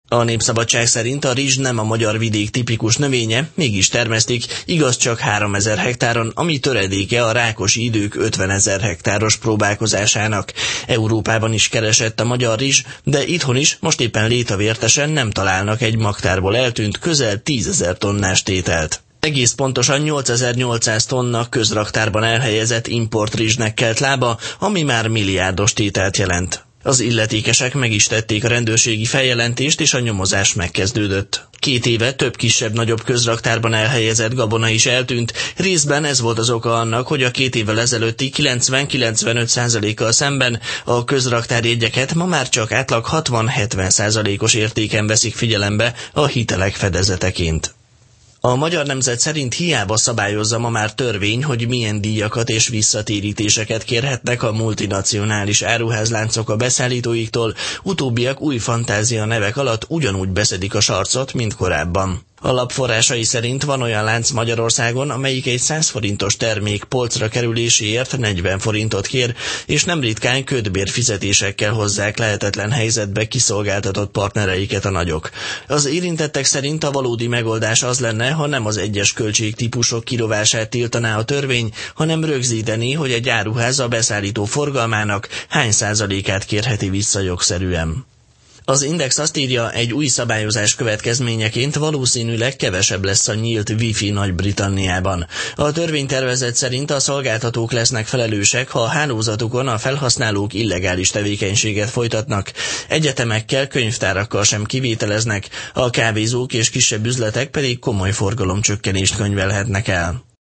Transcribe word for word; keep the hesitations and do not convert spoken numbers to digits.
A Népszabadság szerint a rizs nem a magyar vidék tipikus növénye, mégis termesztik, igaz csak háromezer hektáron, ami töredéke a rákosi idők ötvenezer hektáros próbálkozásának. Európában is keresett a magyar rizs, de itthon is most éppen létavértesen nem találnak egy magtárból eltűnt közel tízezer tonnás tételt. Egész pontosan nyolcezer-nyolcszáz tonna közraktárban elhelyezett importrizsnek kelt lába, ami már milliárdos tételt jelent. Az illetékesek meg is tették a rendőrségi feljelentést, és a nyomozás megkezdődött. Két éve több kisebb-nagyobb közraktárban elhelyezett gabona is eltűnt, részben ez volt az oka annak, hogy a két évvel ezelőtti kilencven-kilencvenöt százalékkal szemben a közraktárjegyeket ma már csak átlag hatvan-hetven százalékos értéken veszik figyelembe a hitelek fedezeteként. A Magyar Nemzet szerint hiába szabályozza ma már törvény, hogy milyen díjakat és visszatérítéseket kérhetnek a multinacionális áruházláncok a beszállítóiktól, utóbbiak új fantázia nevek alatt ugyanúgy beszedik a sarcot, mint korábban. A lap forrásai szerint van olyan lánc Magyarországon, amelyik egy száz forintos termék polcra kerüléséért negyven forintot kér, és nem ritkán kötbér fizetésekkel hozzák lehetetlen helyzetbe kiszolgáltatott partnereiket a nagyok. Az érintettek szerint a valódi megoldás az lenne, ha nem az egyes költségtípusok kirovását tiltaná a törvény, hanem rögzíteni, hogy egy áruház a beszállító forgalmának hány százalékát kérheti vissza jogszerűen. Az Index azt írja, egy új szabályozás következményeként valószínűleg kevesebb lesz a nyílt Wi-Fi Nagy-Britanniában. A törvénytervezet szerint a szolgáltatók lesznek felelősek, ha a hálózatukon a felhasználók illegális tevékenységet folytatnak. Egyetemekkel, könyvtárakkal sem kivételeznek, a kávézók és kisebb üzletek pedig komoly forgalomcsökkenést könyvelhetnek el.